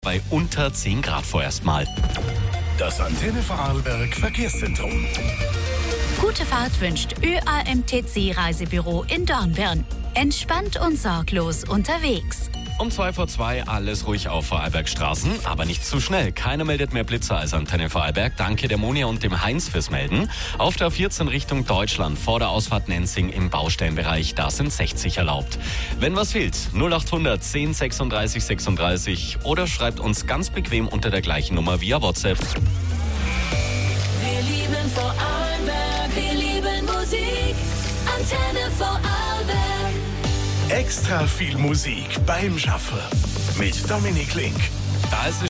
bei unter 10 Grad vorerst mal. Das Antenne Vorarlberg Verkehrszentrum. Gute Fahrt wünscht ÖAMTC Reisebüro in Dornbirn. Entspannt und sorglos unterwegs. Um 2:02 alles ruhig auf Vorarlbergstraßen, aber nicht zu schnell. Keiner meldet mehr Blitzer als Antenne Vorarlberg. Danke der Monia und dem Heinz fürs Melden. Auf der 14 Richtung Deutschland vor der Ausfahrt Nenzing im Baustellenbereich, da sind 60 erlaubt. Wenn was fehlt, 0800 10 36 36 oder schreibt uns ganz bequem unter der gleichen Nummer via WhatsApp. Wir lieben Vorarlberg, wir lieben Musik. Antenne Vorarlberg. Extra viel Musik beim Schaffen mit Dominik Link. Da ist es